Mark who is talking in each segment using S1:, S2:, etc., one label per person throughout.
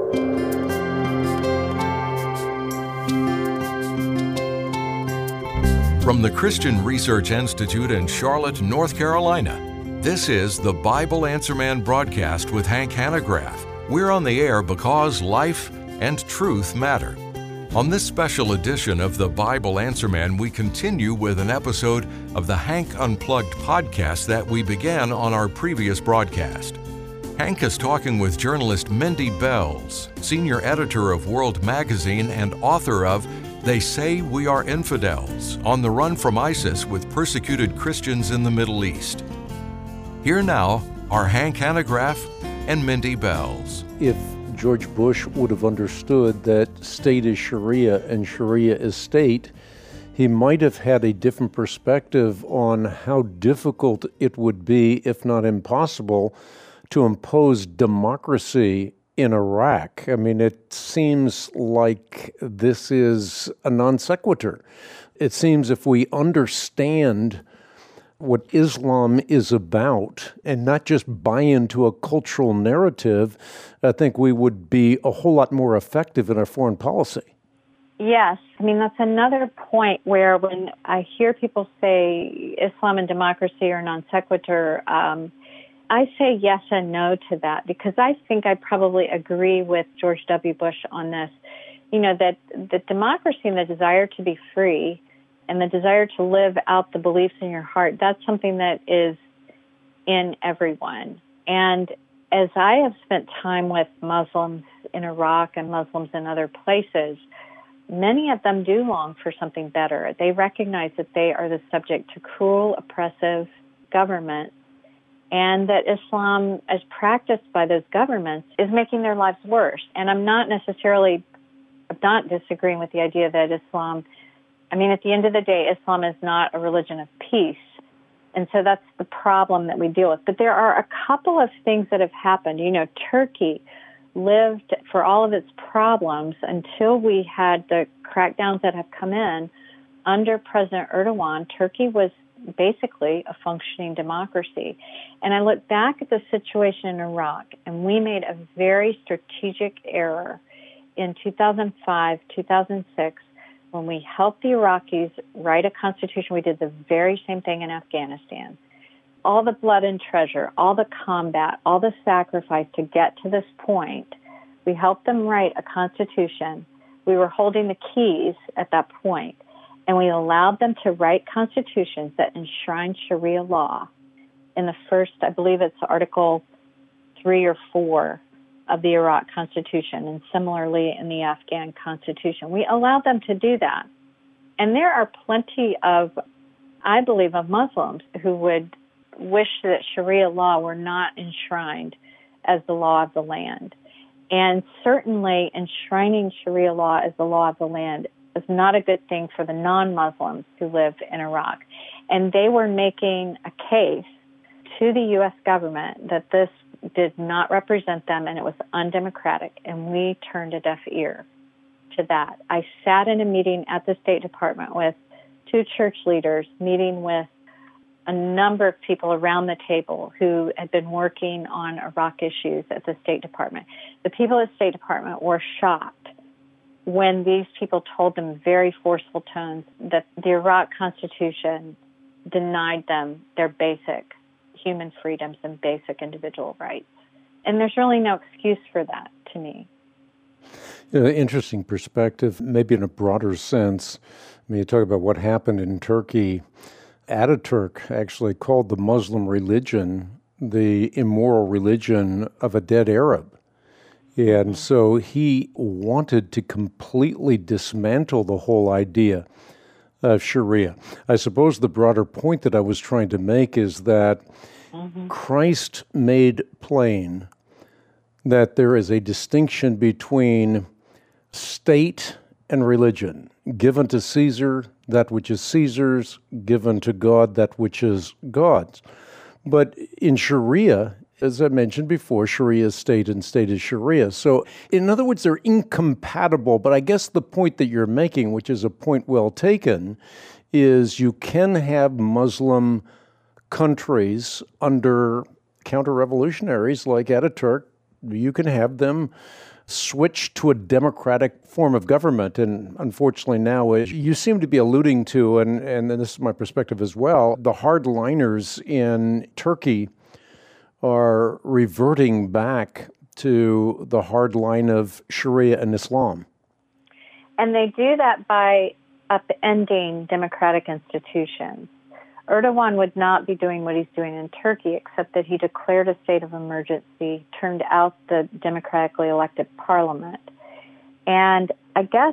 S1: From the Christian Research Institute in Charlotte, North Carolina, this is the Bible Answer Man broadcast with Hank Hanegraaff. We're on the air because life and truth matter. On this special edition of the Bible Answer Man, we continue with an episode of the Hank Unplugged podcast that we began on our previous broadcast. Hank is talking with journalist Mindy Belz, senior editor of World Magazine and author of They Say We Are Infidels, on the run from ISIS with persecuted Christians in the Middle East. Here now are Hank Hanegraaff and Mindy Belz.
S2: If George Bush would have understood that state is Sharia and Sharia is state, he might have had a different perspective on how difficult it would be, if not impossible, to impose democracy in Iraq. I mean, it seems like this is a non sequitur. It seems if we understand what Islam is about and not just buy into a cultural narrative, I think we would be a whole lot more effective in our foreign policy.
S3: Yes. I mean, that's another point where when I hear people say Islam and democracy are non sequitur, I say yes and no to that, because I think I probably agree with George W. Bush on this. You know, that the democracy and the desire to be free and the desire to live out the beliefs in your heart, that's something that is in everyone. And as I have spent time with Muslims in Iraq and Muslims in other places, many of them do long for something better. They recognize that they are the subject to cruel, oppressive governments, and that Islam, as practiced by those governments, is making their lives worse. And I'm not disagreeing with the idea that Islam, I mean, at the end of the day, Islam is not a religion of peace. And so that's the problem that we deal with. But there are a couple of things that have happened. You know, Turkey lived for all of its problems until we had the crackdowns that have come in. Under President Erdogan, Turkey was basically a functioning democracy. And I look back at the situation in Iraq, and we made a very strategic error in 2005, 2006, when we helped the Iraqis write a constitution. We did the very same thing in Afghanistan. All the blood and treasure, all the combat, all the sacrifice to get to this point, we helped them write a constitution. We were holding the keys at that point. And we allowed them to write constitutions that enshrine Sharia law in the first, I believe it's Article 3 or 4 of the Iraq Constitution, and similarly in the Afghan Constitution. We allowed them to do that. And there are plenty of, I believe, of Muslims who would wish that Sharia law were not enshrined as the law of the land. And certainly enshrining Sharia law as the law of the land is not a good thing for the non-Muslims who live in Iraq. And they were making a case to the U.S. government that this did not represent them and it was undemocratic, and we turned a deaf ear to that. I sat in a meeting at the State Department with two church leaders, meeting with a number of people around the table who had been working on Iraq issues at the State Department. The people at the State Department were shocked when these people told them in very forceful tones that the Iraq Constitution denied them their basic human freedoms and basic individual rights. And there's really no excuse for that to me.
S2: Interesting perspective, maybe in a broader sense. I mean, you talk about what happened in Turkey. Ataturk actually called the Muslim religion the immoral religion of a dead Arab. And so he wanted to completely dismantle the whole idea of Sharia. I suppose the broader point that I was trying to make is that Christ made plain that there is a distinction between state and religion. Given to Caesar that which is Caesar's, given to God that which is God's. But in Sharia, as I mentioned before, Sharia is state and state is Sharia. So, in other words, they're incompatible. But I guess the point that you're making, which is a point well taken, is you can have Muslim countries under counter-revolutionaries like Ataturk. You can have them switch to a democratic form of government. And unfortunately now, you seem to be alluding to, and this is my perspective as well, the hardliners in Turkey are reverting back to the hard line of Sharia and Islam.
S3: And they do that by upending democratic institutions. Erdogan would not be doing what he's doing in Turkey, except that he declared a state of emergency, turned out the democratically elected parliament. And I guess,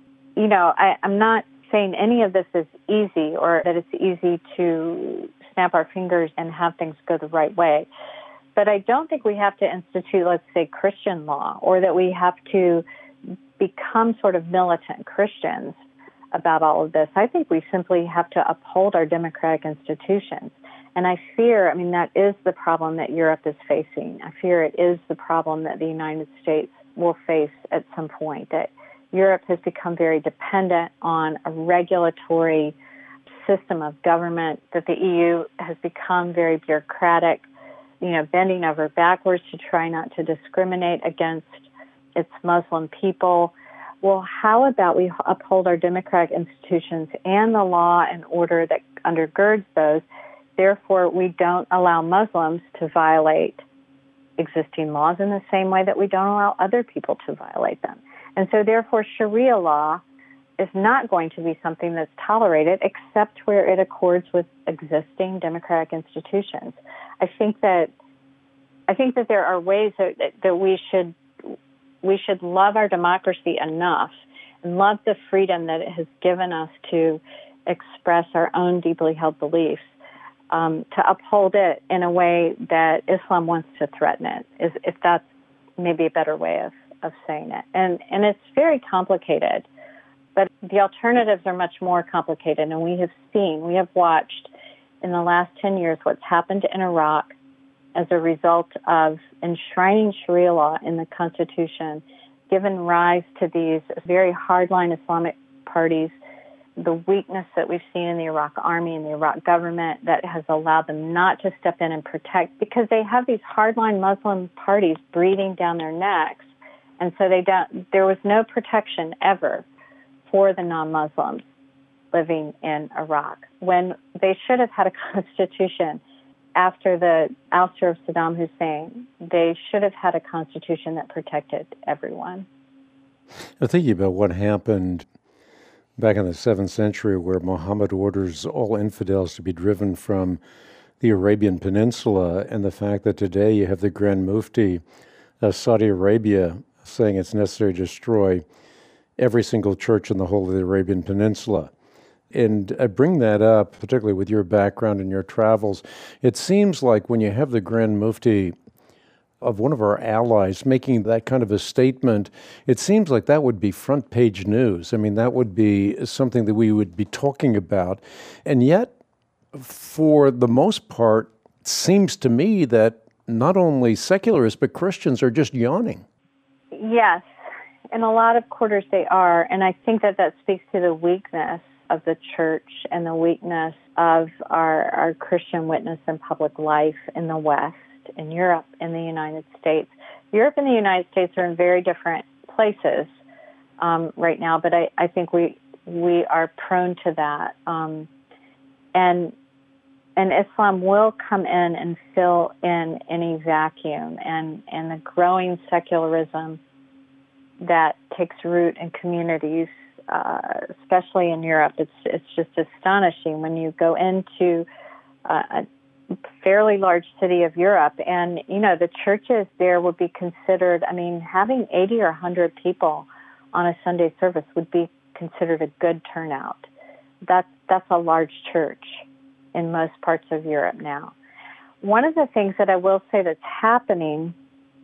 S3: I'm not saying any of this is easy or that it's easy to snap our fingers and have things go the right way. But I don't think we have to institute, let's say, Christian law, or that we have to become sort of militant Christians about all of this. I think we simply have to uphold our democratic institutions. And I fear, that is the problem that Europe is facing. I fear it is the problem that the United States will face at some point, that Europe has become very dependent on a regulatory system of government, that the EU has become very bureaucratic, bending over backwards to try not to discriminate against its Muslim people. Well, how about we uphold our democratic institutions and the law and order that undergirds those? Therefore, we don't allow Muslims to violate existing laws in the same way that we don't allow other people to violate them. And so, therefore, Sharia law is not going to be something that's tolerated except where it accords with existing democratic institutions. I think that there are ways that we should love our democracy enough and love the freedom that it has given us to express our own deeply held beliefs, to uphold it in a way that Islam wants to threaten it, if that's maybe a better way of saying it. And it's very complicated, but the alternatives are much more complicated. And we have watched in the last 10 years what's happened in Iraq as a result of enshrining Sharia law in the Constitution, given rise to these very hardline Islamic parties, the weakness that we've seen in the Iraq army and the Iraq government that has allowed them not to step in and protect, because they have these hardline Muslim parties breathing down their necks, and so there was no protection ever for the non-Muslims living in Iraq, when they should have had a constitution. After the ouster of Saddam Hussein, they should have had a constitution that protected everyone.
S2: Now, thinking about what happened back in the 7th century, where Muhammad orders all infidels to be driven from the Arabian Peninsula, and the fact that today you have the Grand Mufti of Saudi Arabia saying it's necessary to destroy every single church in the whole of the Arabian Peninsula. And I bring that up, particularly with your background and your travels. It seems like when you have the Grand Mufti of one of our allies making that kind of a statement, it seems like that would be front page news. That would be something that we would be talking about. And yet, for the most part, it seems to me that not only secularists, but Christians are just yawning.
S3: Yes, in a lot of quarters they are. And I think that speaks to the weakness of the church and the weakness of our Christian witness in public life in the West, in Europe, in the United States. Europe and the United States are in very different places right now, but I think we are prone to that. And Islam will come in and fill in any vacuum, and the growing secularism that takes root in communities, especially in Europe. It's just astonishing when you go into a fairly large city of Europe, and the churches there would be considered. Having 80 or 100 people on a Sunday service would be considered a good turnout. That's a large church in most parts of Europe now. One of the things that I will say that's happening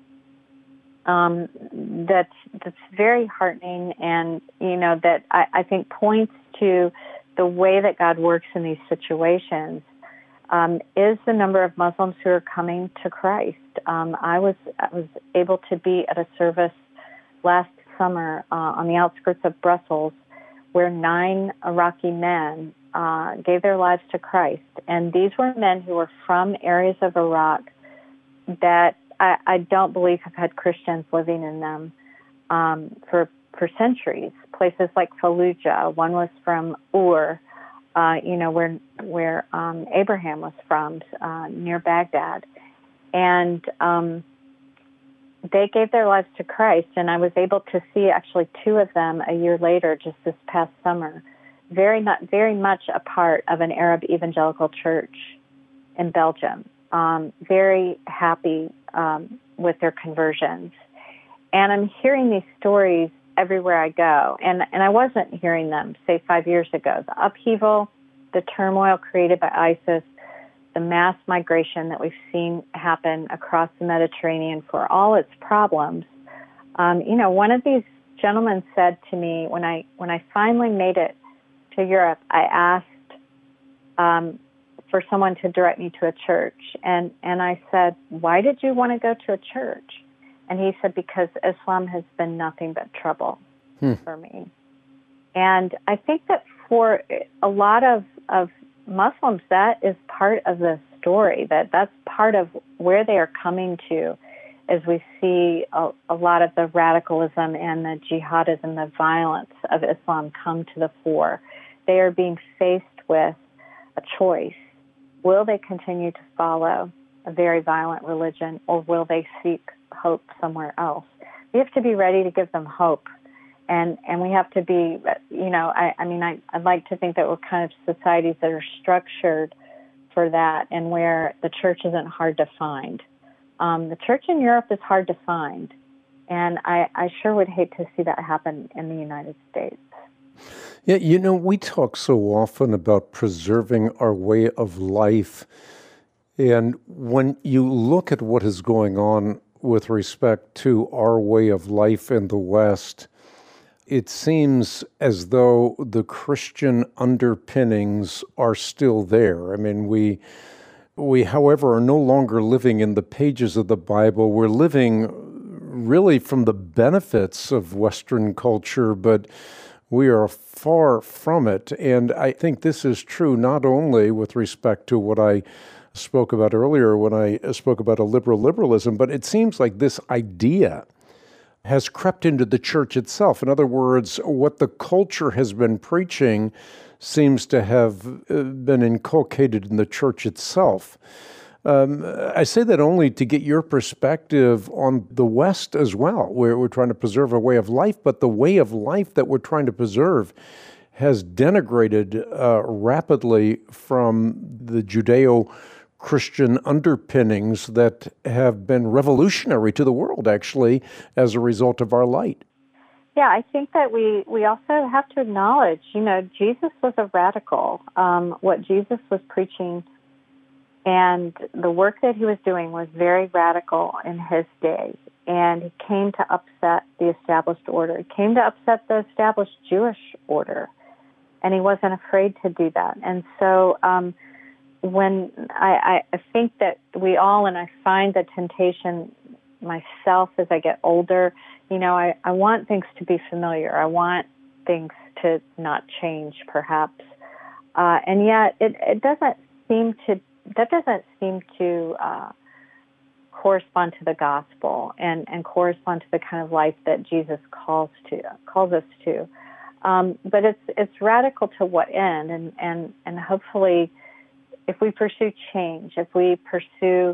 S3: that's very heartening, and that I think points to the way that God works in these situations, is the number of Muslims who are coming to Christ. I was able to be at a service last summer on the outskirts of Brussels, where 9 Iraqi men gave their lives to Christ, and these were men who were from areas of Iraq that I don't believe have had Christians living in them for centuries. Places like Fallujah. One was from Ur, where Abraham was from, near Baghdad, and they gave their lives to Christ. And I was able to see actually two of them a year later, just this past summer, very much a part of an Arab evangelical church in Belgium. Very happy with their conversions. And I'm hearing these stories everywhere I go. And I wasn't hearing them, say, 5 years ago. The upheaval, the turmoil created by ISIS, the mass migration that we've seen happen across the Mediterranean for all its problems. One of these gentlemen said to me, when I finally made it to Europe, I asked for someone to direct me to a church. And I said, why did you want to go to a church? And he said, because Islam has been nothing but trouble for me. And I think that for a lot of Muslims, that is part of the story, that's part of where they are coming to as we see a lot of the radicalism and the jihadism, the violence of Islam come to the fore. They are being faced with a choice. Will they continue to follow a very violent religion, or will they seek hope somewhere else? We have to be ready to give them hope. And we have to be, I'd like to think that we're kind of societies that are structured for that, and where the church isn't hard to find. The church in Europe is hard to find, and I sure would hate to see that happen in the United States.
S2: Yeah, we talk so often about preserving our way of life, and when you look at what is going on with respect to our way of life in the West, it seems as though the Christian underpinnings are still there. I mean, we, however, are no longer living in the pages of the Bible. We're living really from the benefits of Western culture, but we are far from it. And I think this is true not only with respect to what I spoke about earlier when I spoke about a liberalism, but it seems like this idea has crept into the church itself. In other words, what the culture has been preaching seems to have been inculcated in the church itself. I say that only to get your perspective on the West as well, where we're trying to preserve a way of life, but the way of life that we're trying to preserve has denigrated rapidly from the Judeo-Christian underpinnings that have been revolutionary to the world, actually, as a result of our light.
S3: Yeah, I think that we also have to acknowledge, Jesus was a radical. What Jesus was preaching and the work that he was doing was very radical in his day. And he came to upset the established order. He came to upset the established Jewish order. And he wasn't afraid to do that. And so when I think that we all, and I find the temptation myself as I get older, I want things to be familiar. I want things to not change, perhaps. And yet it doesn't seem to correspond to the gospel and correspond to the kind of life that Jesus calls us to. But it's radical to what end? And hopefully, if we pursue change, if we pursue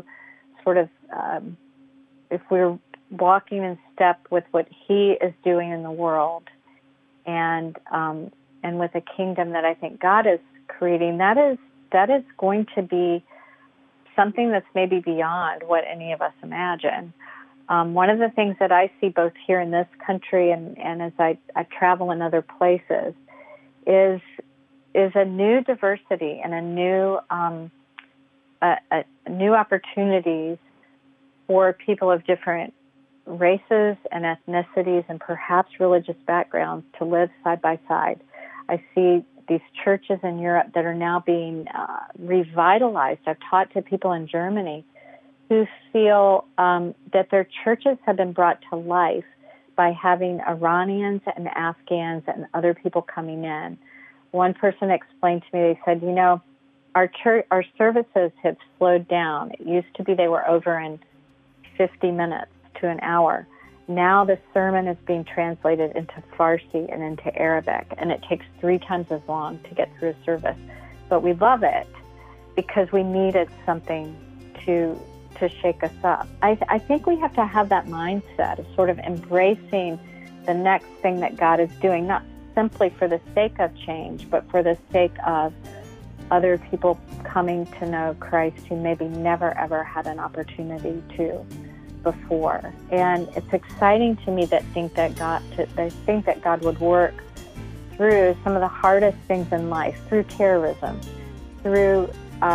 S3: if we're walking in step with what he is doing in the world, and with a kingdom that I think God is creating, that is going to be something that's maybe beyond what any of us imagine. One of the things that I see both here in this country and as I travel in other places is a new diversity and a new opportunities for people of different races and ethnicities and perhaps religious backgrounds to live side by side. I see these churches in Europe that are now being revitalized. I've talked to people in Germany who feel that their churches have been brought to life by having Iranians and Afghans and other people coming in. One person explained to me, they said, our services have slowed down. It used to be they were over in 50 minutes to an hour. now the sermon is being translated into Farsi and into Arabic, and it takes 3 times as long to get through a service. But we love it because we needed something to shake us up. I think we have to have that mindset of sort of embracing the next thing that God is doing, not simply for the sake of change, but for the sake of other people coming to know Christ who maybe never, ever had an opportunity to before. And it's exciting to me that I think that God would work through some of the hardest things in life, through terrorism, through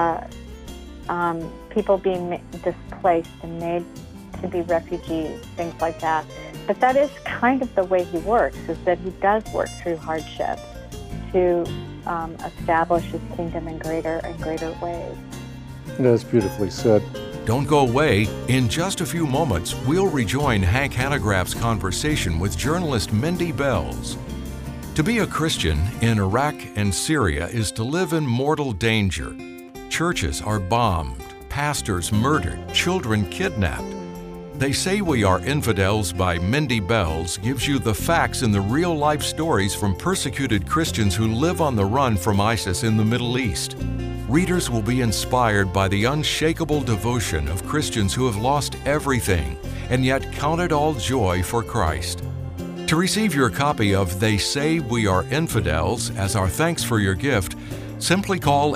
S3: people being displaced and made to be refugees, things like that. But that is kind of the way he works, is that he does work through hardship to establish his kingdom in greater and greater ways.
S2: That's beautifully said.
S1: Don't go away. In just a few moments, we'll rejoin Hank Hanegraaff's conversation with journalist Mindy Belz. To be a Christian in Iraq and Syria is to live in mortal danger. Churches are bombed, pastors murdered, children kidnapped. They Say We Are Infidels by Mindy Belz gives you the facts and the real-life stories from persecuted Christians who live on the run from ISIS in the Middle East. Readers will be inspired by the unshakable devotion of Christians who have lost everything and yet count it all joy for Christ. To receive your copy of They Say We Are Infidels as our thanks for your gift, simply call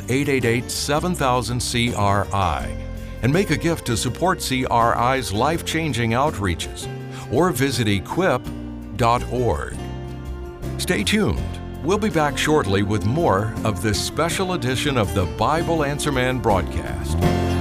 S1: 888-7000-CRI and make a gift to support CRI's life-changing outreaches, or visit equip.org. Stay tuned. We'll be back shortly with more of this special edition of the Bible Answer Man broadcast.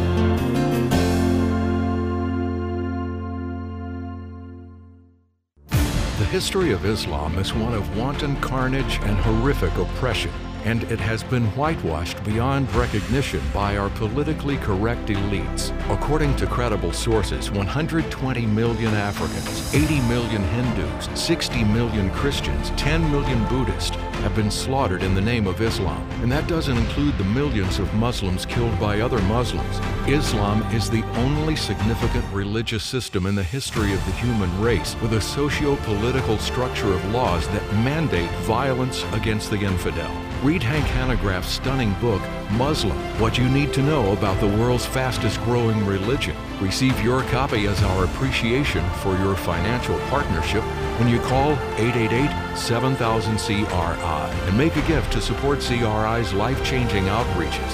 S1: The history of Islam is one of wanton carnage and horrific oppression, and it has been whitewashed beyond recognition by our politically correct elites. According to credible sources, 120 million Africans, 80 million Hindus, 60 million Christians, 10 million Buddhists have been slaughtered in the name of Islam. And that doesn't include the millions of Muslims killed by other Muslims. Islam is the only significant religious system in the history of the human race with a socio-political structure of laws that mandate violence against the infidel. Read Hank Hanegraaff's stunning book, Muslim, What You Need to Know About the World's Fastest Growing Religion. Receive your copy as our appreciation for your financial partnership when you call 888-7000-CRI and make a gift to support CRI's life-changing outreaches,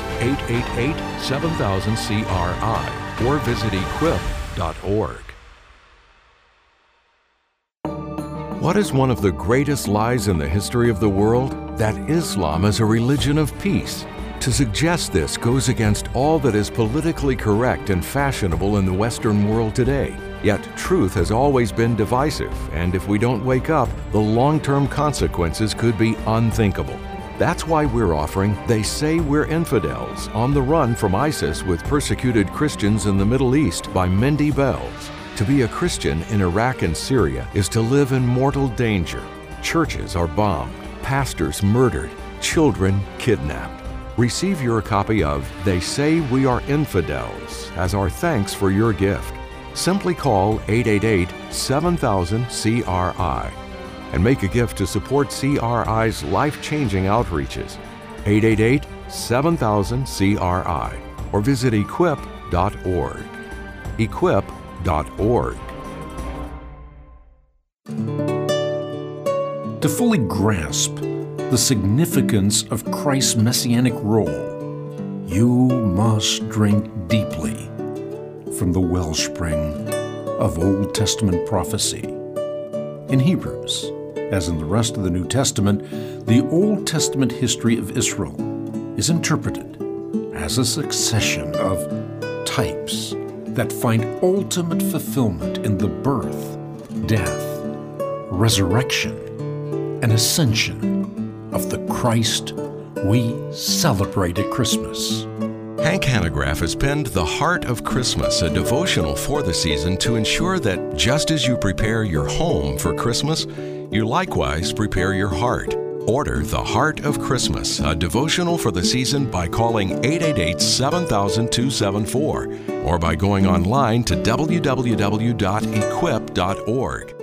S1: 888-7000-CRI, or visit equip.org. What is one of the greatest lies in the history of the world? That Islam is a religion of peace. To suggest this goes against all that is politically correct and fashionable in the Western world today. Yet truth has always been divisive, and if we don't wake up, the long-term consequences could be unthinkable. That's why we're offering They Say We're Infidels, On the Run from ISIS with Persecuted Christians in the Middle East by Mindy Belz. To be a Christian in Iraq and Syria is to live in mortal danger. Churches are bombed, pastors murdered, children kidnapped. Receive your copy of They Say We Are Infidels as our thanks for your gift. Simply call 888-7000-CRI and make a gift to support CRI's life-changing outreaches, 888-7000-CRI, or visit equip.org. Equip.org.
S4: To fully grasp the significance of Christ's messianic role, you must drink deeply from the wellspring of Old Testament prophecy. In Hebrews, as in the rest of the New Testament, the Old Testament history of Israel is interpreted as a succession of types that find ultimate fulfillment in the birth, death, resurrection, and ascension of the Christ we celebrate at Christmas.
S1: Hank Hanegraaff has penned The Heart of Christmas, a devotional for the season to ensure that just as you prepare your home for Christmas, you likewise prepare your heart. Order The Heart of Christmas, a devotional for the season, by calling 888-7000-274 or by going online to www.equip.org.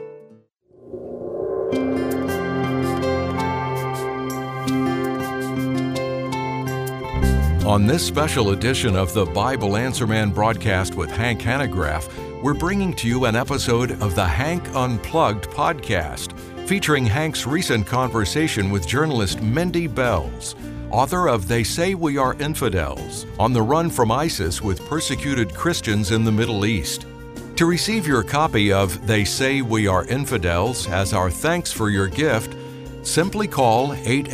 S1: On this special edition of the Bible Answer Man broadcast with Hank Hanegraaff, we're bringing to you an episode of the Hank Unplugged podcast, featuring Hank's recent conversation with journalist Mindy Belz, author of They Say We Are Infidels, on the run from ISIS with persecuted Christians in the Middle East. To receive your copy of They Say We Are Infidels as our thanks for your gift, simply call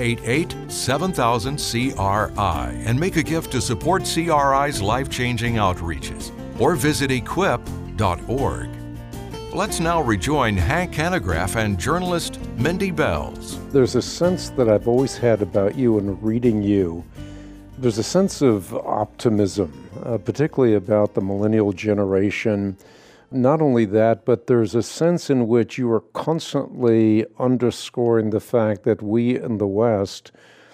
S1: 888-7000-CRI and make a gift to support CRI's life-changing outreaches, or visit equip.org. Let's now rejoin Hank Hanegraaff and journalist Mindy Belz.
S2: There's a sense that I've always had about you in reading you. There's a sense of optimism, particularly about the millennial generation. Not only that, but there's a sense in which you are constantly underscoring the fact that we in the West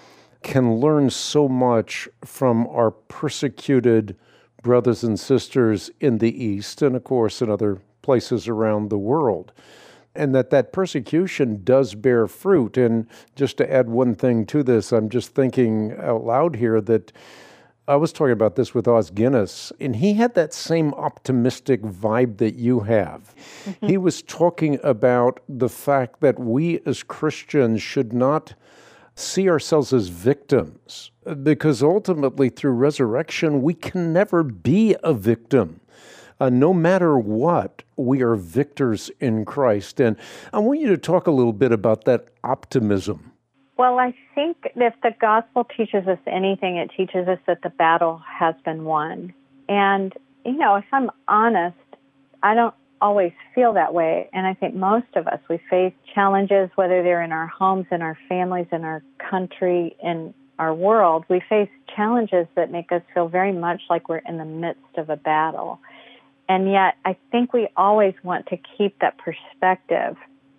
S2: can learn so much from our persecuted brothers and sisters in the East, and of course in other places around the world, and that persecution does bear fruit. And just to add one thing to this, I'm just thinking out loud here that I was talking about this with Os Guinness, and he had that same optimistic vibe that you have. Mm-hmm. He was talking about the fact that we as Christians should not see ourselves as victims, because ultimately through resurrection, we can never be a victim. No matter what, we are victors in Christ. And I want you to talk a little bit about that optimism.
S3: Well, I think if the gospel teaches us anything, it teaches us that the battle has been won. And, if I'm honest, I don't always feel that way. And I think most of us, we face challenges, whether they're in our homes, in our families, in our country, in our world. We face challenges that make us feel very much like we're in the midst of a battle. And yet, I think we always want to keep that perspective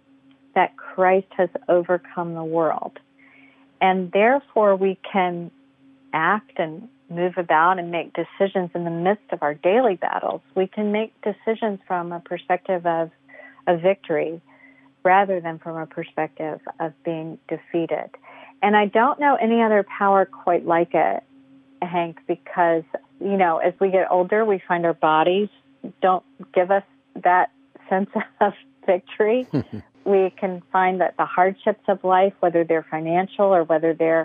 S3: that Christ has overcome the world. And therefore, we can act and move about and make decisions in the midst of our daily battles. We can make decisions from a perspective of victory rather than from a perspective of being defeated. And I don't know any other power quite like it, Hank, because, as we get older, we find our bodies don't give us that sense of victory. We can find that the hardships of life, whether they're financial or whether they're,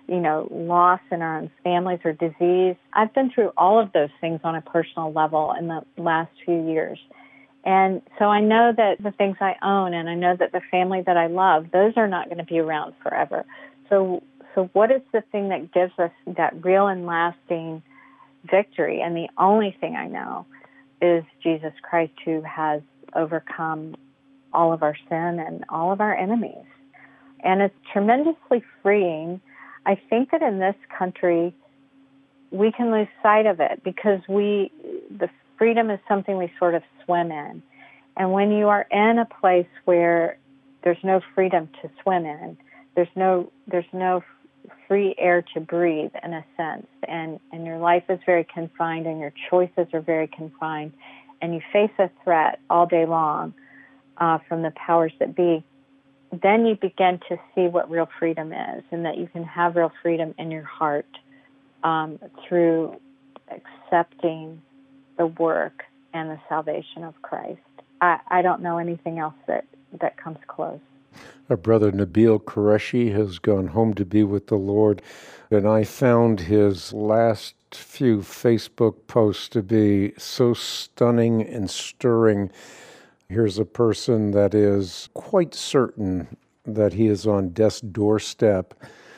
S3: loss in our own families or disease. I've been through all of those things on a personal level in the last few years. And so I know that the things I own and I know that the family that I love, those are not going to be around forever. So what is the thing that gives us that real and lasting victory? And the only thing I know is Jesus Christ, who has overcome all of our sin and all of our enemies. And it's tremendously freeing. I think that in this country, we can lose sight of it because the freedom is something we sort of swim in. And when you are in a place where there's no freedom to swim in, there's no free air to breathe, in a sense, and your life is very confined and your choices are very confined, and you face a threat all day long from the powers that be, then you begin to see what real freedom is, and that you can have real freedom in your heart through accepting the work and the salvation of Christ. I don't know anything else that comes close.
S2: Our brother Nabil Qureshi has gone home to be with the Lord, and I found his last few Facebook posts to be so stunning and stirring. Here's a person that is quite certain that he is on death's doorstep,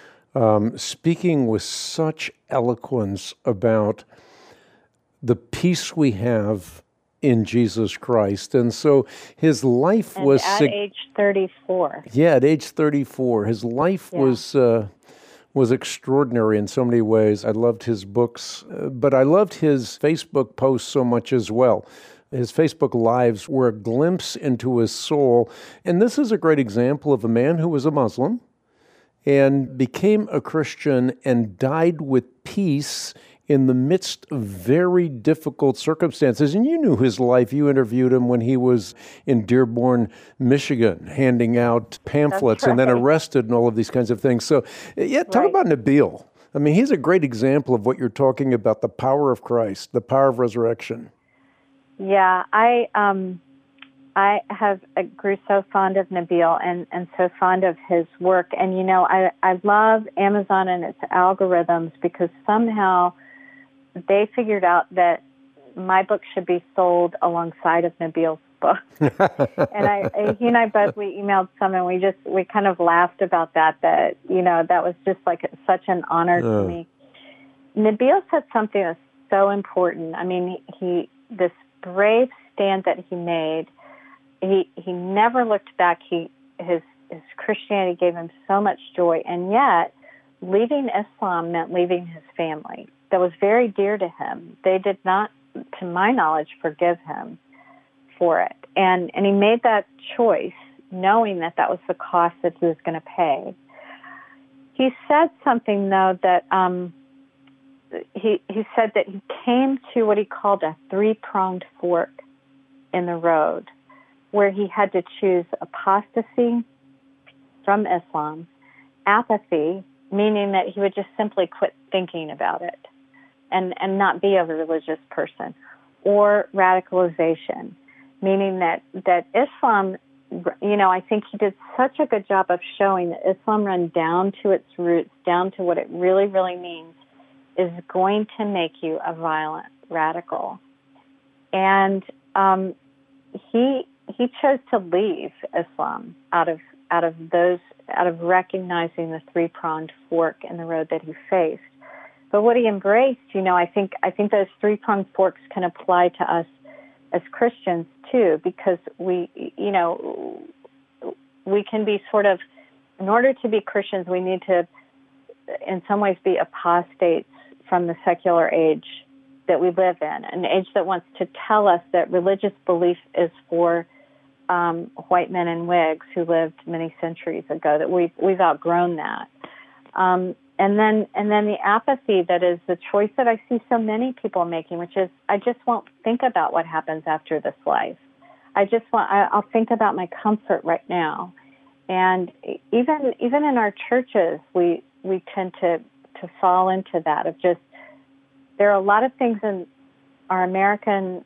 S2: speaking with such eloquence about the peace we have in Jesus Christ. And so his life was...
S3: at age 34.
S2: Yeah, at age 34. His life was extraordinary in so many ways. I loved his books, but I loved his Facebook posts so much as well. His Facebook Lives were a glimpse into his soul. And this is a great example of a man who was a Muslim. and became a Christian and died with peace in the midst of very difficult circumstances. And you knew his life. You interviewed him when he was in Dearborn, Michigan, handing out pamphlets and then arrested and all of these kinds of things. So, yeah, talk about Nabil. I mean, he's a great example of what you're talking about, the power of Christ, the power of resurrection.
S3: Yeah, I grew so fond of Nabil and so fond of his work. And, you know, I love Amazon and its algorithms because somehow they figured out that my book should be sold alongside of Nabil's book. And he and I both, we emailed some and we kind of laughed about that, you know, that was just like such an honor to me. Nabil said something that's so important. I mean, this brave stand that he made, he never looked back. His Christianity gave him so much joy, and yet leaving Islam meant leaving his family. That was very dear to him. They did not, to my knowledge, forgive him for it. And he made that choice knowing that was the cost that he was going to pay. He said something, though, that he said that he came to what he called a three-pronged fork in the road, where he had to choose apostasy from Islam, apathy, meaning that he would just simply quit thinking about it and not be a religious person, or radicalization, meaning that Islam, you know, I think he did such a good job of showing that Islam run down to its roots, down to what it really, really means, is going to make you a violent radical. And he chose to leave Islam out of recognizing the three-pronged fork in the road that he faced. But what he embraced, you know, I think those three-pronged forks can apply to us as Christians too, because we can be sort of, in order to be Christians, we need to, in some ways, be apostates from the secular age that we live in, an age that wants to tell us that religious belief is for white men in wigs who lived many centuries ago, that we've outgrown that. And then the apathy that is the choice that I see so many people making, which is, I just won't think about what happens after this life. I'll think about my comfort right now. And even in our churches, we tend to fall into that of just, there are a lot of things in our American,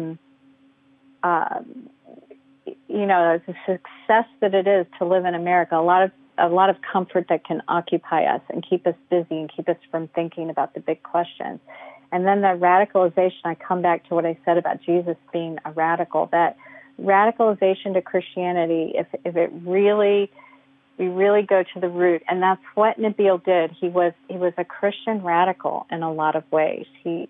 S3: the success that it is to live in America, a lot of comfort that can occupy us and keep us busy and keep us from thinking about the big questions. And then the radicalization, I come back to what I said about Jesus being a radical, that radicalization to Christianity, if it really, we really go to the root, and that's what Nabil did. He was a Christian radical in a lot of ways. He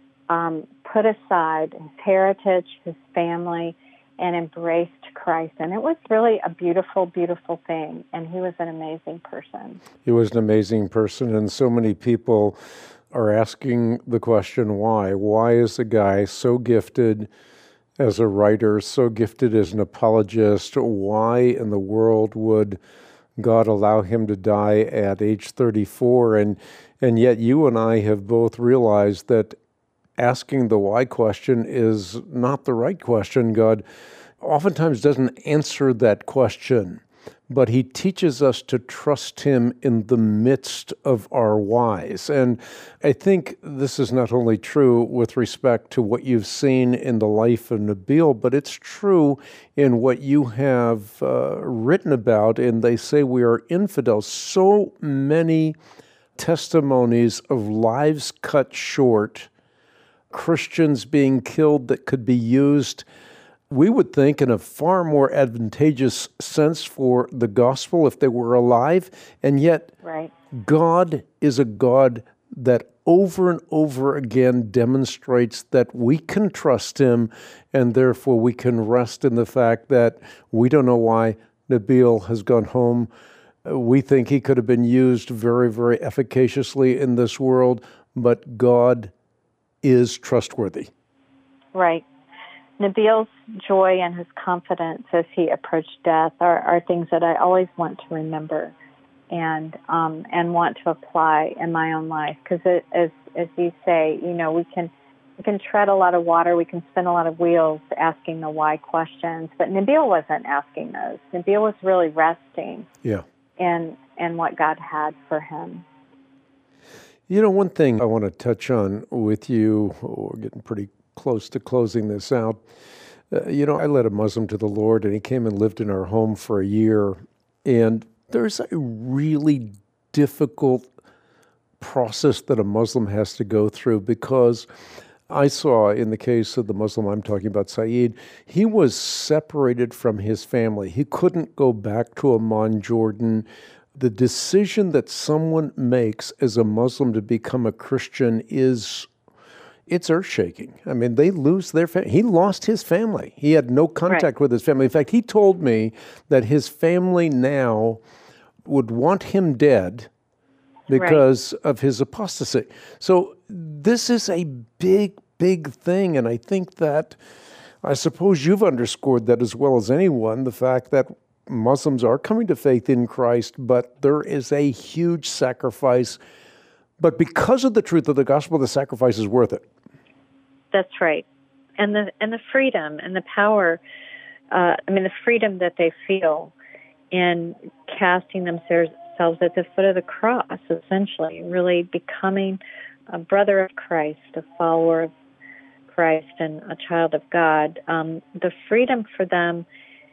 S3: put aside his heritage, his family, and embraced Christ. And it was really a beautiful, beautiful thing. And he was an amazing person.
S2: He was an amazing person, and so many people are asking the question, why? Why is a guy so gifted as a writer, so gifted as an apologist? Why in the world would God allow him to die at age 34? And yet you and I have both realized that asking the why question is not the right question. God oftentimes doesn't answer that question, but he teaches us to trust him in the midst of our whys. And I think this is not only true with respect to what you've seen in the life of Nabil, but it's true in what you have written about, and they say we are infidels. So many testimonies of lives cut short, Christians being killed that could be used, we would think, in a far more advantageous sense for the gospel if they were alive. And yet, God is a God that over and over again demonstrates that we can trust him, and therefore we can rest in the fact that we don't know why Nabil has gone home. We think he could have been used very, very efficaciously in this world, but God is trustworthy.
S3: Right. Nabil's joy and his confidence as he approached death are things that I always want to remember. and want to apply in my own life. Because as you say, we can tread a lot of water, we can spin a lot of wheels asking the why questions, but Nabil wasn't asking those. Nabil was really resting in what God had for him.
S2: One thing I want to touch on with you, we're getting pretty close to closing this out. I led a Muslim to the Lord, and he came and lived in our home for a year, and there's a really difficult process that a Muslim has to go through, because I saw in the case of the Muslim I'm talking about, Saeed, he was separated from his family. He couldn't go back to Amman, Jordan. The decision that someone makes as a Muslim to become a Christian it's earth-shaking. I mean, they lose their family. He lost his family. He had no contact with his family. In fact, he told me that his family now would want him dead because of his apostasy. So this is a big, big thing, and I think that, I suppose you've underscored that as well as anyone, the fact that Muslims are coming to faith in Christ, but there is a huge sacrifice. But because of the truth of the gospel, the sacrifice is worth it.
S3: That's right. And the freedom and the power, the freedom that they feel in casting themselves at the foot of the cross, essentially, really becoming a brother of Christ, a follower of Christ, and a child of God. The freedom for them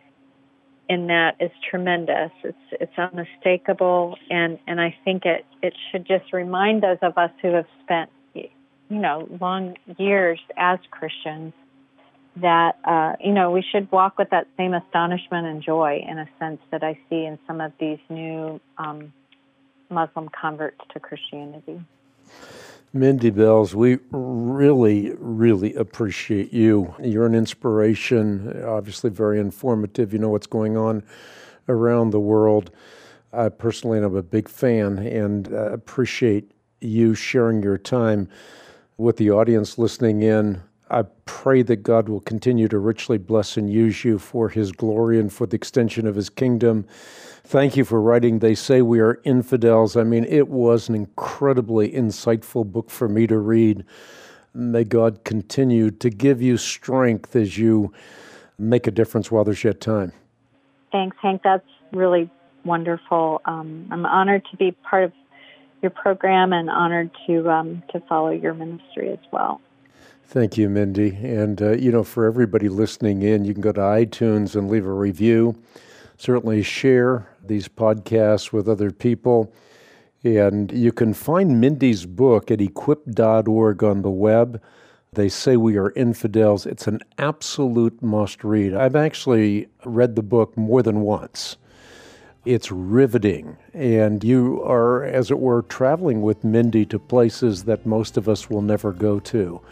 S3: in that is tremendous. It's unmistakable, and I think it should just remind those of us who have spent long years as Christians that we should walk with that same astonishment and joy, in a sense, that I see in some of these new Muslim converts to Christianity.
S2: Mindy Belz, we really, really appreciate you. You're an inspiration, obviously very informative. You know what's going on around the world. I personally am a big fan and appreciate you sharing your time with the audience listening in. I pray that God will continue to richly bless and use you for His glory and for the extension of His kingdom. Thank you for writing They Say We Are Infidels. I mean, it was an incredibly insightful book for me to read. May God continue to give you strength as you make a difference while there's yet time.
S3: Thanks, Hank. That's really wonderful. I'm honored to be part of your program and honored to follow your ministry as well.
S2: Thank you, Mindy. And, for everybody listening in, you can go to iTunes and leave a review. Certainly share these podcasts with other people. And you can find Mindy's book at equip.org on the web. They Say We Are Infidels. It's an absolute must-read. I've actually read the book more than once. It's riveting, and you are, as it were, traveling with Mindy to places that most of us will never go to.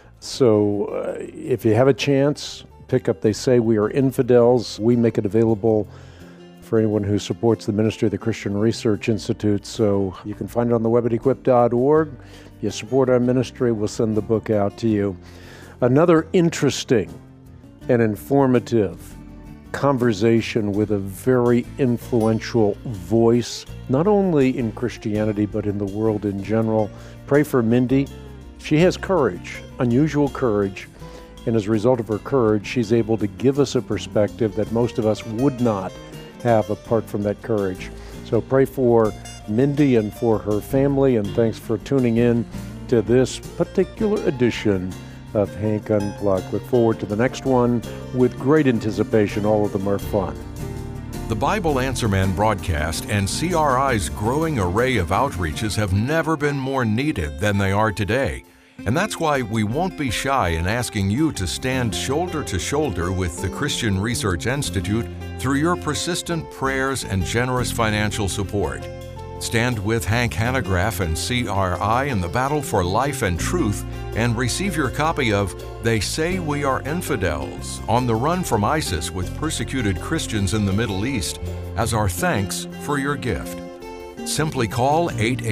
S2: So if you have a chance, pick up They Say We Are Infidels. We make it available for anyone who supports the ministry of the Christian Research Institute. So you can find it on the web at equip.org. If you support our ministry, we'll send the book out to you. Another interesting and informative conversation with a very influential voice, not only in Christianity, but in the world in general. Pray for Mindy. She has courage, unusual courage, and as a result of her courage, she's able to give us a perspective that most of us would not have apart from that courage. So pray for Mindy and for her family, and thanks for tuning in to this particular edition of Hank Unplugged. Look forward to the next one with great anticipation. All of them are fun.
S1: The Bible Answer Man broadcast and CRI's growing array of outreaches have never been more needed than they are today. And that's why we won't be shy in asking you to stand shoulder to shoulder with the Christian Research Institute through your persistent prayers and generous financial support. Stand with Hank Hanegraaff and CRI in the battle for life and truth, and receive your copy of They Say We Are Infidels, On the Run from ISIS with Persecuted Christians in the Middle East, as our thanks for your gift. Simply call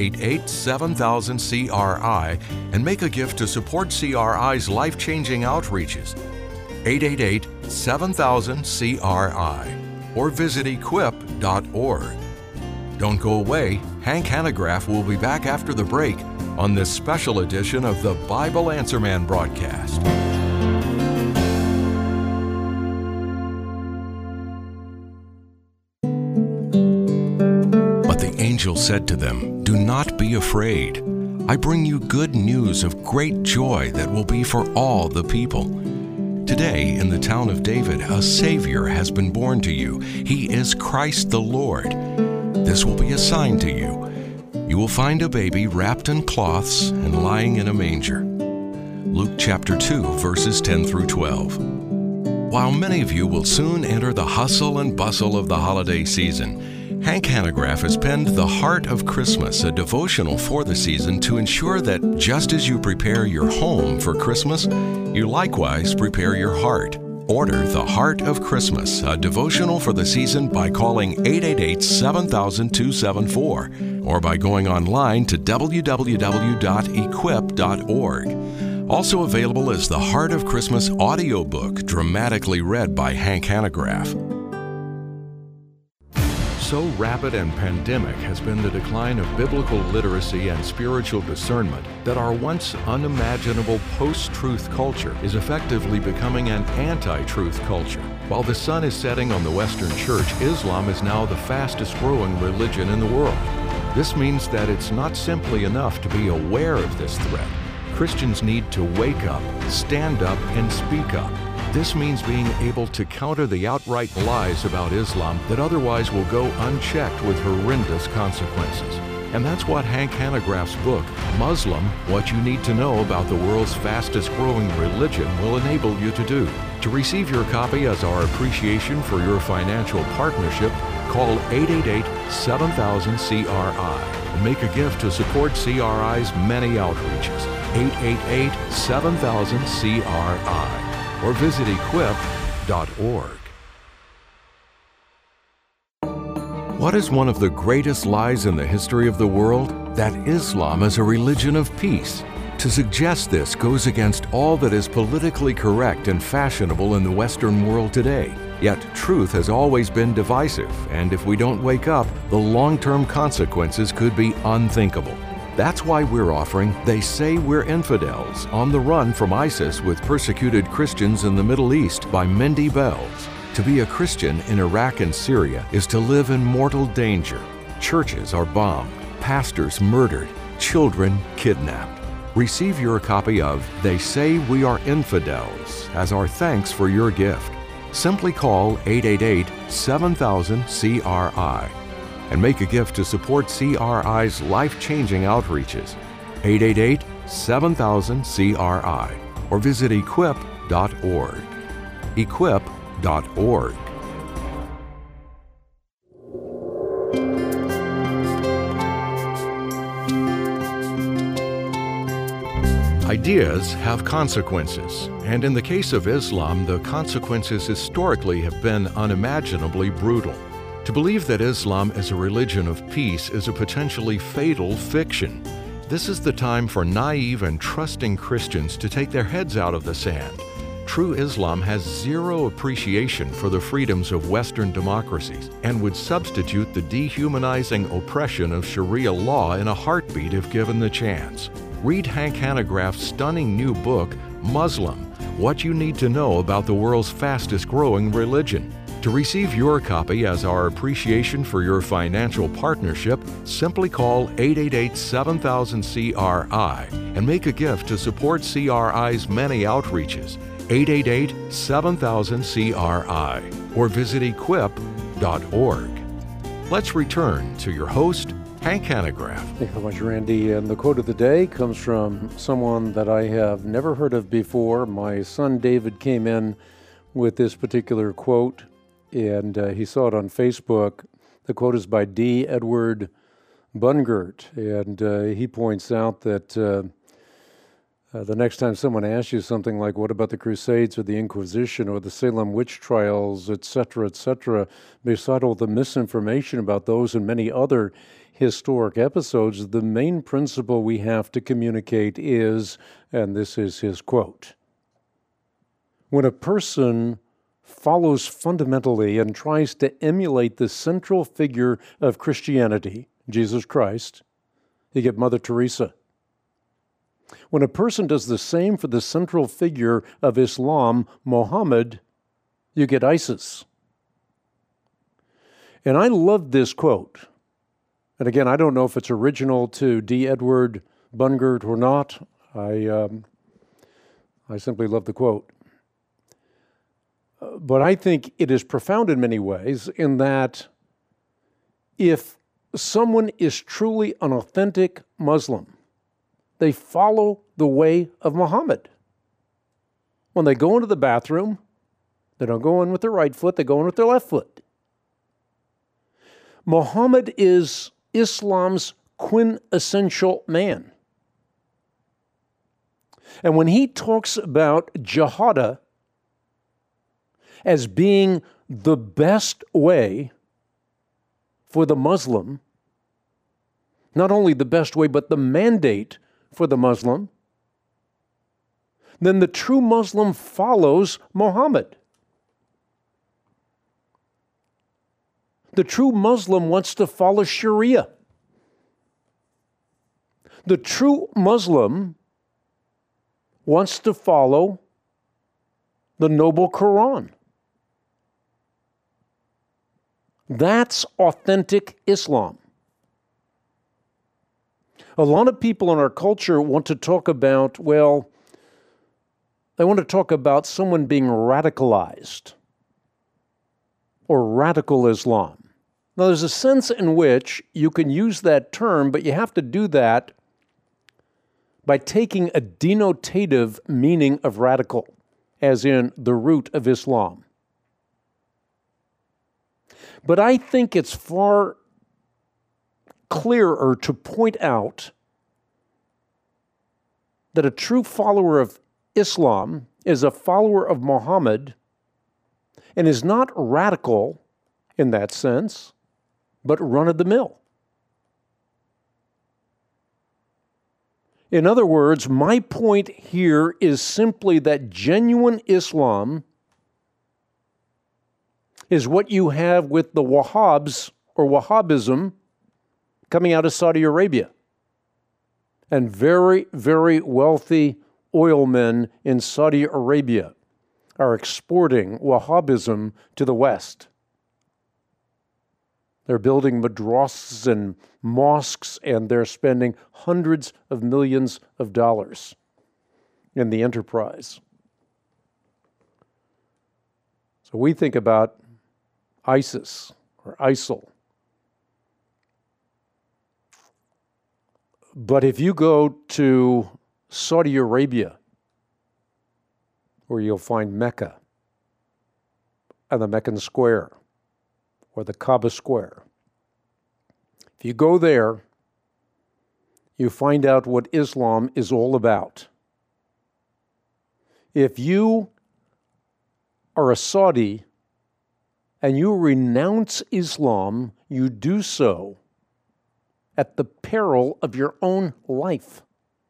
S1: 888-7000-CRI and make a gift to support CRI's life-changing outreaches. 888-7000-CRI or visit equip.org. Don't go away. Hank Hanegraaff will be back after the break on this special edition of the Bible Answer Man broadcast. But the angel said to them, "Do not be afraid. I bring you good news of great joy that will be for all the people. Today, in the town of David, a Savior has been born to you. He is Christ the Lord. This will be a sign to you. You will find a baby wrapped in cloths and lying in a manger." Luke chapter 2, verses 10 through 12. While many of you will soon enter the hustle and bustle of the holiday season, Hank Hanegraaff has penned The Heart of Christmas, a devotional for the season to ensure that just as you prepare your home for Christmas, you likewise prepare your heart. Order The Heart of Christmas, a devotional for the season by calling 888-7000-274 or by going online to www.equip.org. Also available is The Heart of Christmas audiobook, dramatically read by Hank Hanegraaff. So rapid and pandemic has been the decline of biblical literacy and spiritual discernment that our once unimaginable post-truth culture is effectively becoming an anti-truth culture. While the sun is setting on the Western Church, Islam is now the fastest growing religion in the world. This means that it's not simply enough to be aware of this threat. Christians need to wake up, stand up, and speak up. This means being able to counter the outright lies about Islam that otherwise will go unchecked with horrendous consequences. And that's what Hank Hanegraaff's book, Muslim, What You Need to Know About the World's Fastest Growing Religion, will enable you to do. To receive your copy as our appreciation for your financial partnership, call 888-7000-CRI and make a gift to support CRI's many outreaches. 888-7000-CRI. Or visit equip.org. What is one of the greatest lies in the history of the world? That Islam is a religion of peace. To suggest this goes against all that is politically correct and fashionable in the Western world today. Yet truth has always been divisive, and if we don't wake up, the long-term consequences could be unthinkable. That's why we're offering They Say We're Infidels, On the Run from ISIS with Persecuted Christians in the Middle East by Mindy Bells. To be a Christian in Iraq and Syria is to live in mortal danger. Churches are bombed, pastors murdered, children kidnapped. Receive your copy of They Say We Are Infidels as our thanks for your gift. Simply call 888-7000-CRI. and make a gift to support CRI's life-changing outreaches. 888-7000-CRI or visit equip.org. Equip.org. Ideas have consequences, and in the case of Islam, the consequences historically have been unimaginably brutal. To believe that Islam is a religion of peace is a potentially fatal fiction. This is the time for naive and trusting Christians to take their heads out of the sand. True Islam has zero appreciation for the freedoms of Western democracies and would substitute the dehumanizing oppression of Sharia law in a heartbeat if given the chance. Read Hank Hanegraaff's stunning new book, Muslim, What You Need to Know About the World's Fastest Growing Religion. To receive your copy as our appreciation for your financial partnership, simply call 888-7000-CRI and make a gift to support CRI's many outreaches. 888-7000-CRI or visit equip.org. Let's return to your host, Hank Hanegraaff.
S2: Thank you very much, Randy. And the quote of the day comes from someone that I have never heard of before. My son David came in with this particular quote, and he saw it on Facebook. The quote is by D. Edward Bungert, and he points out that the next time someone asks you something like, what about the Crusades or the Inquisition or the Salem witch trials, etc., beside all the misinformation about those and many other historic episodes, the main principle we have to communicate is, and this is his quote, when a person follows fundamentally and tries to emulate the central figure of Christianity, Jesus Christ, you get Mother Teresa. When a person does the same for the central figure of Islam, Muhammad, you get ISIS. And I love this quote. And again, I don't know if it's original to D. Edward Bungert or not. I simply love the quote. But I think it is profound in many ways in that if someone is truly an authentic Muslim, they follow the way of Muhammad. When they go into the bathroom, they don't go in with their right foot, they go in with their left foot. Muhammad is Islam's quintessential man. And when he talks about jihad as being the best way for the Muslim, not only the best way, but the mandate for the Muslim, then the true Muslim follows Muhammad. The true Muslim wants to follow Sharia. The true Muslim wants to follow the noble Quran. That's authentic Islam. A lot of people in our culture want to talk about, well, they want to talk about someone being radicalized or radical Islam. Now, there's a sense in which you can use that term, but you have to do that by taking a denotative meaning of radical, as in the root of Islam. But I think it's far clearer to point out that a true follower of Islam is a follower of Muhammad and is not radical in that sense, but run-of-the-mill. In other words, my point here is simply that genuine Islam is what you have with the Wahhabs or Wahhabism coming out of Saudi Arabia. And very, very wealthy oil men in Saudi Arabia are exporting Wahhabism to the West. They're building madrasas and mosques, and they're spending hundreds of millions of dollars in the enterprise. So we think about ISIS or ISIL. But if you go to Saudi Arabia, where you'll find Mecca and the Meccan Square or the Kaaba Square, if you go there, you find out what Islam is all about. If you are a Saudi and you renounce Islam, you do so at the peril of your own life.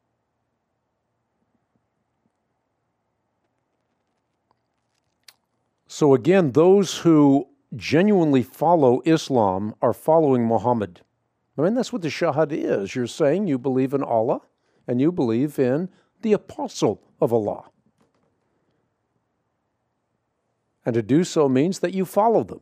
S2: So again, those who genuinely follow Islam are following Muhammad. I mean, that's what the Shahada is. You're saying you believe in Allah and you believe in the apostle of Allah. And to do so means that you follow them.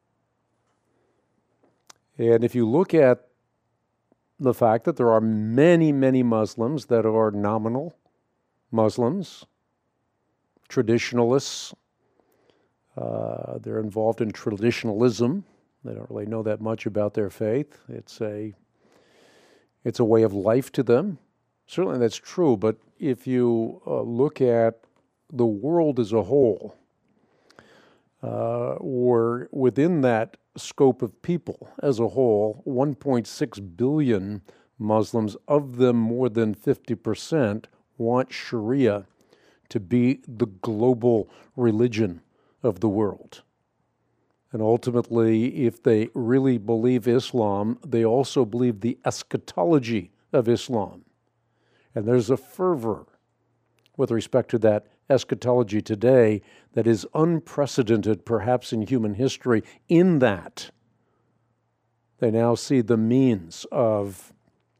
S2: And if you look at the fact that there are many, many Muslims that are nominal Muslims, traditionalists, they're involved in traditionalism. They don't really know that much about their faith. It's a way of life to them. Certainly that's true, but if you look at the world as a whole, or within that scope of people as a whole, 1.6 billion Muslims, of them more than 50% want Sharia to be the global religion of the world. And ultimately, if they really believe Islam, they also believe the eschatology of Islam. And there's a fervor with respect to that eschatology today that is unprecedented, perhaps in human history, in that they now see the means of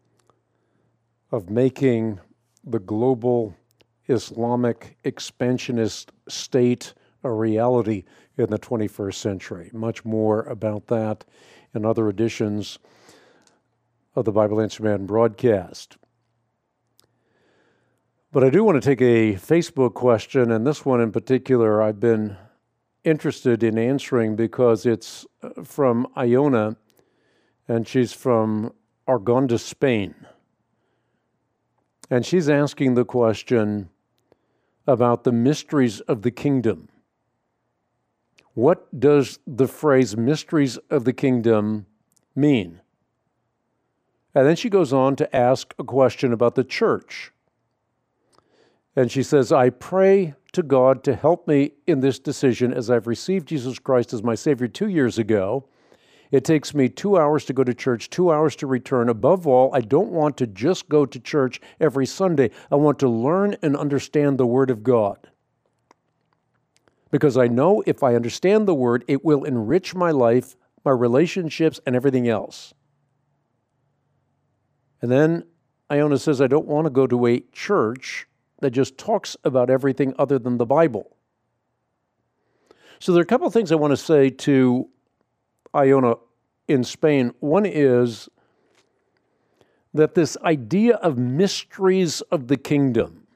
S2: making the global Islamic expansionist state a reality in the 21st century. Much more about that in other editions of the Bible Answer Man broadcast. But I do want to take a Facebook question, and this one in particular I've been interested in answering because it's from Iona, and she's from Argonda, Spain. And she's asking the question about the mysteries of the kingdom. What does the phrase mysteries of the kingdom mean? And then she goes on to ask a question about the church. And she says, I pray to God to help me in this decision as I've received Jesus Christ as my Savior 2 years ago. It takes me 2 hours to go to church, 2 hours to return. Above all, I don't want to just go to church every Sunday. I want to learn and understand the Word of God. Because I know if I understand the Word, it will enrich my life, my relationships, and everything else. And then Iona says, I don't want to go to a church that just talks about everything other than the Bible. So there are a couple of things I want to say to Iona in Spain. One is that this idea of mysteries of the kingdom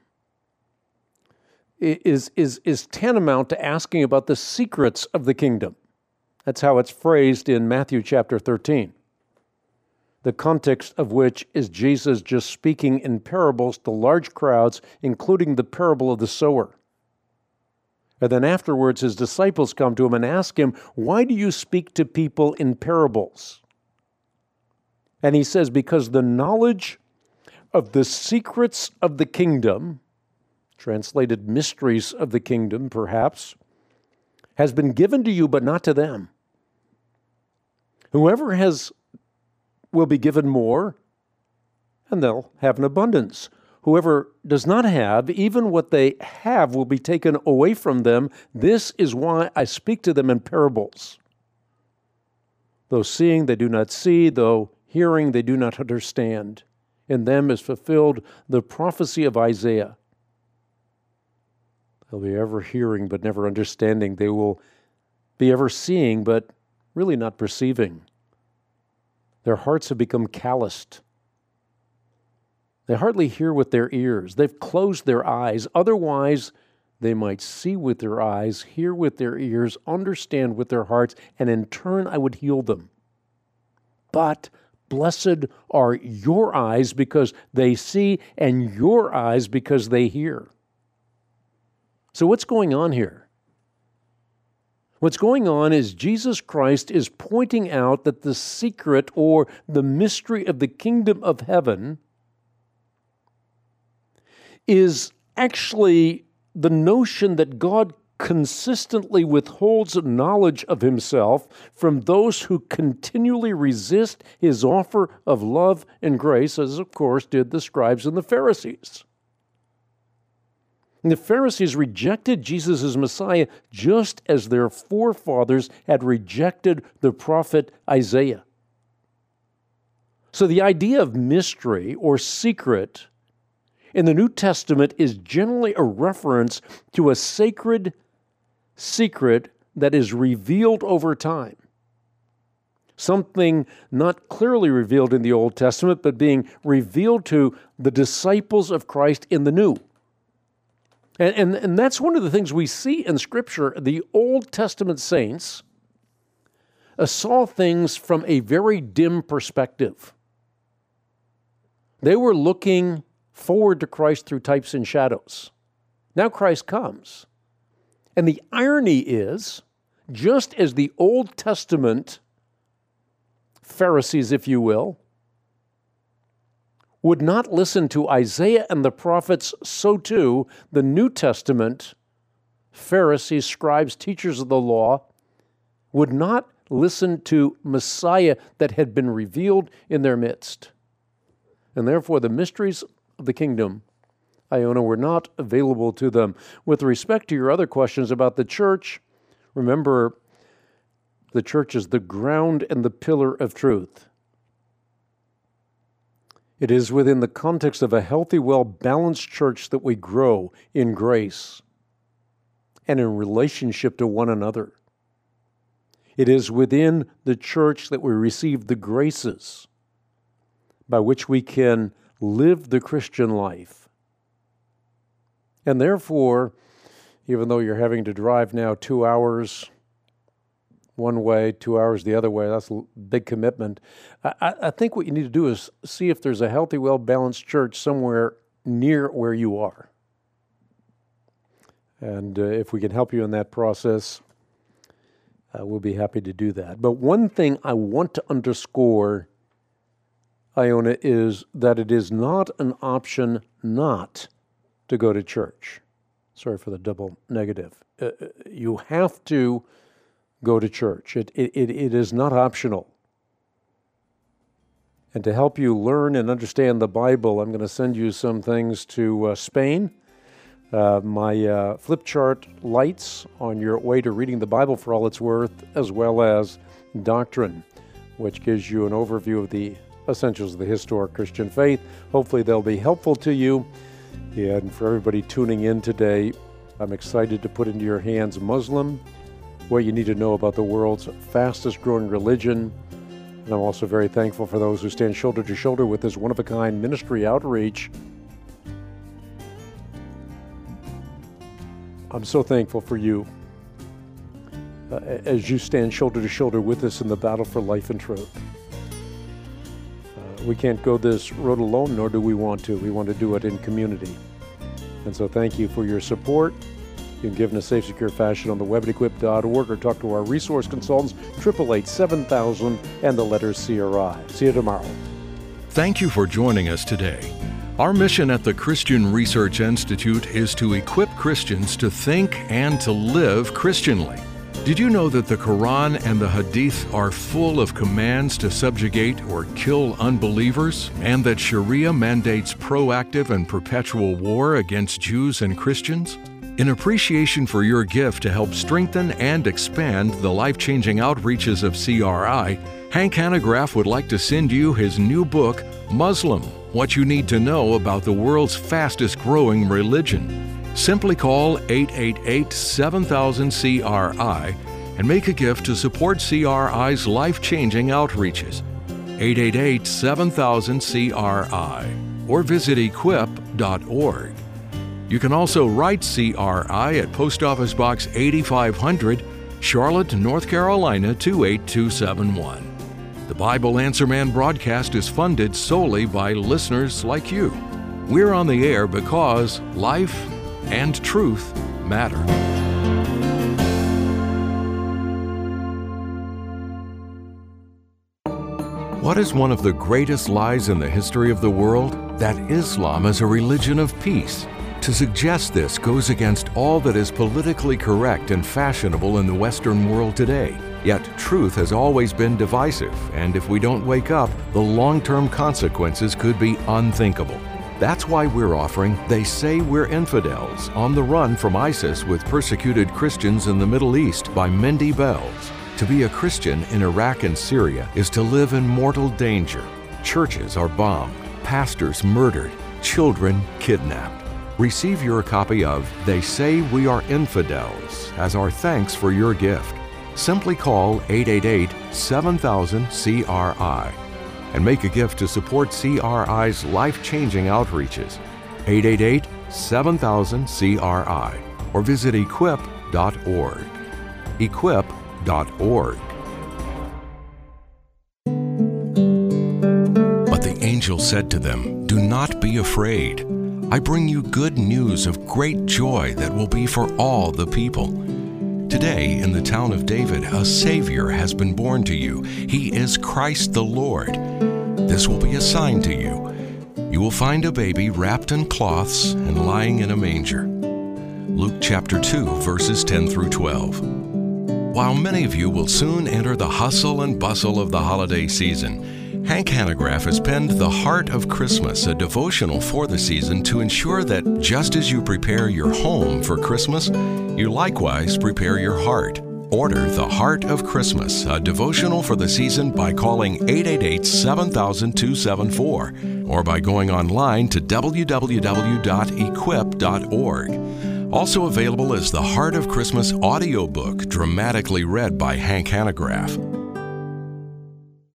S2: is tantamount to asking about the secrets of the kingdom. That's how it's phrased in Matthew chapter 13. The context of which is Jesus just speaking in parables to large crowds, including the parable of the sower. And then afterwards, his disciples come to him and ask him, why do you speak to people in parables? And he says, because the knowledge of the secrets of the kingdom, translated mysteries of the kingdom perhaps, has been given to you, but not to them. Whoever has will be given more, and they'll have an abundance. Whoever does not have, even what they have will be taken away from them. This is why I speak to them in parables. Though seeing, they do not see. Though hearing, they do not understand. In them is fulfilled the prophecy of Isaiah. They'll be ever hearing, but never understanding. They will be ever seeing, but really not perceiving. Their hearts have become calloused. They hardly hear with their ears. They've closed their eyes. Otherwise, they might see with their eyes, hear with their ears, understand with their hearts, and in turn I would heal them. But blessed are your eyes because they see, and your eyes because they hear. So what's going on here? What's going on is Jesus Christ is pointing out that the secret or the mystery of the kingdom of heaven is actually the notion that God consistently withholds knowledge of himself from those who continually resist his offer of love and grace, as of course did the scribes and the Pharisees. And the Pharisees rejected Jesus as Messiah just as their forefathers had rejected the prophet Isaiah. So the idea of mystery or secret in the New Testament is generally a reference to a sacred secret that is revealed over time. Something not clearly revealed in the Old Testament, but being revealed to the disciples of Christ in the New. And that's one of the things we see in Scripture. The Old Testament saints saw things from a very dim perspective. They were looking forward to Christ through types and shadows. Now Christ comes. And the irony is, just as the Old Testament Pharisees, if you will, would not listen to Isaiah and the prophets, so too the New Testament Pharisees, scribes, teachers of the law would not listen to Messiah that had been revealed in their midst. And therefore the mysteries of the kingdom Iona were not available to them. With respect to your other questions about the church, remember, the church is the ground and the pillar of truth. It is within the context of a healthy, well-balanced church that we grow in grace and in relationship to one another. It is within the church that we receive the graces by which we can live the Christian life. And therefore, even though you're having to drive now 2 hours one way, 2 hours the other way, that's a big commitment. I think what you need to do is see if there's a healthy, well-balanced church somewhere near where you are. And if we can help you in that process, we'll be happy to do that. But one thing I want to underscore, Iona, is that it is not an option not to go to church. Sorry for the double negative. You have to go to church. It is not optional. And to help you learn and understand the Bible, I'm going to send you some things to Spain. My flip chart lights on your way to reading the Bible for all it's worth, as well as Doctrine, which gives you an overview of the essentials of the historic Christian faith. Hopefully they'll be helpful to you. And for everybody tuning in today, I'm excited to put into your hands Muslim, what you need to know about the world's fastest growing religion. And I'm also very thankful for those who stand shoulder to shoulder with this one-of-a-kind ministry outreach. I'm so thankful for you as you stand shoulder to shoulder with us in the battle for life and truth. We can't go this road alone, nor do we want to. We want to do it in community. And so thank you for your support. You can give in a safe, secure fashion on the web at equip.org or talk to our resource consultants, 888-7000 and the letters CRI. See you tomorrow.
S1: Thank you for joining us today. Our mission at the Christian Research Institute is to equip Christians to think and to live Christianly. Did you know that the Quran and the Hadith are full of commands to subjugate or kill unbelievers, and that Sharia mandates proactive and perpetual war against Jews and Christians? In appreciation for your gift to help strengthen and expand the life-changing outreaches of CRI, Hank Hanegraaff would like to send you his new book, Muslim: What You Need to Know About the World's Fastest Growing Religion. Simply call 888-7000-CRI and make a gift to support CRI's life-changing outreaches. 888-7000-CRI or visit equip.org. You can also write CRI at Post Office Box 8500, Charlotte, North Carolina 28271. The Bible Answer Man broadcast is funded solely by listeners like you. We're on the air because life and truth matter. What is one of the greatest lies in the history of the world? That Islam is a religion of peace. To suggest this goes against all that is politically correct and fashionable in the Western world today. Yet truth has always been divisive, and if we don't wake up, the long-term consequences could be unthinkable. That's why we're offering They Say We're Infidels, On the Run from ISIS with Persecuted Christians in the Middle East by Mindy Bells. To be a Christian in Iraq and Syria is to live in mortal danger. Churches are bombed, pastors murdered, children kidnapped. Receive your copy of They Say We Are Infidels as our thanks for your gift. Simply call 888-7000-CRI and make a gift to support CRI's life-changing outreaches. 888-7000-CRI or visit equip.org. Equip.org. But the angel said to them, "Do not be afraid. I bring you good news of great joy that will be for all the people. Today, in the town of David, a Savior has been born to you. He is Christ the Lord. This will be a sign to you. You will find a baby wrapped in cloths and lying in a manger." Luke chapter 2, verses 10 through 12. While many of you will soon enter the hustle and bustle of the holiday season, Hank Hanegraaff has penned The Heart of Christmas, a devotional for the season to ensure that just as you prepare your home for Christmas, you likewise prepare your heart. Order The Heart of Christmas, a devotional for the season by calling 888-7000-274 or by going online to www.equip.org. Also available is The Heart of Christmas audiobook, dramatically read by Hank Hanegraaff.